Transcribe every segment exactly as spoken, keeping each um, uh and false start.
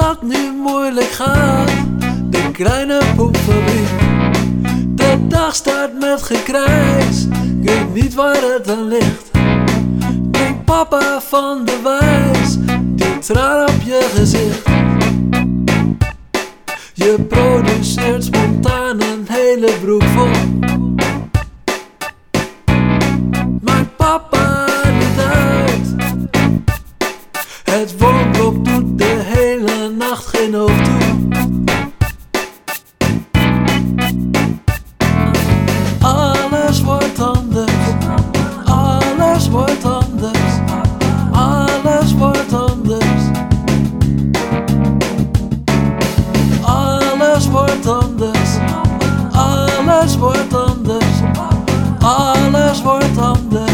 het nu moeilijk gaat, de kleine poepfabriek. De dag start met gekrijs, ik weet niet waar het aan ligt. Denk papa van de wijs, die traan op je gezicht. Je produceert spontaan een hele broek vol. Maakt papa niet uit. Het woonblok doet de hele nacht geen hoofd toe. Alles wordt anders. Alles wordt anders. Alles wordt anders. Alles wordt anders. Alles wordt anders. Alles wordt anders.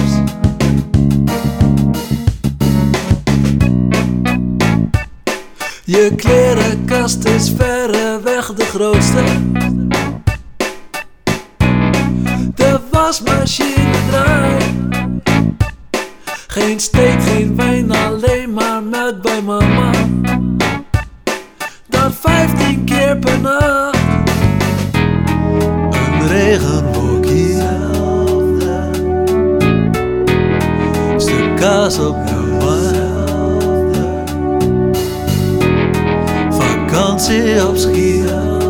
Je klerenkast is verreweg de grootste. De wasmachine draait. Geen steak, geen wijn, alleen maar melk bij mama. Dat vijftien keer per nacht. Een regenwolk hier. Stuk kaas op de markt. Vakantie op Schier.